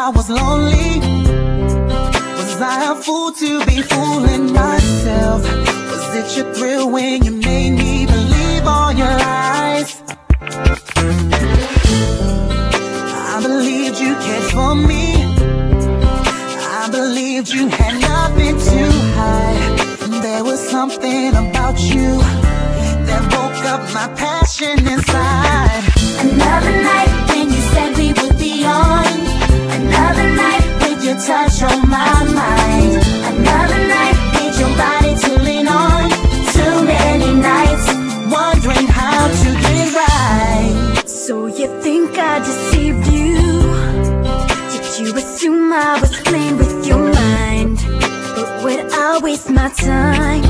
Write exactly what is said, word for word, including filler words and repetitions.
I was lonely? Was I a fool to be fooling myself? Was it your thrill when you made me believe all your lies? I believed you cared for me. I believed you had nothing to hide. There was something about you that woke up my passion inside. Another night when you said we would be on. Another night with your touch on my mind. Another night with your body to lean on. Too many nights wondering how to get right. So you think I deceived you? Did you assume I was playing with your mind? But would I waste my time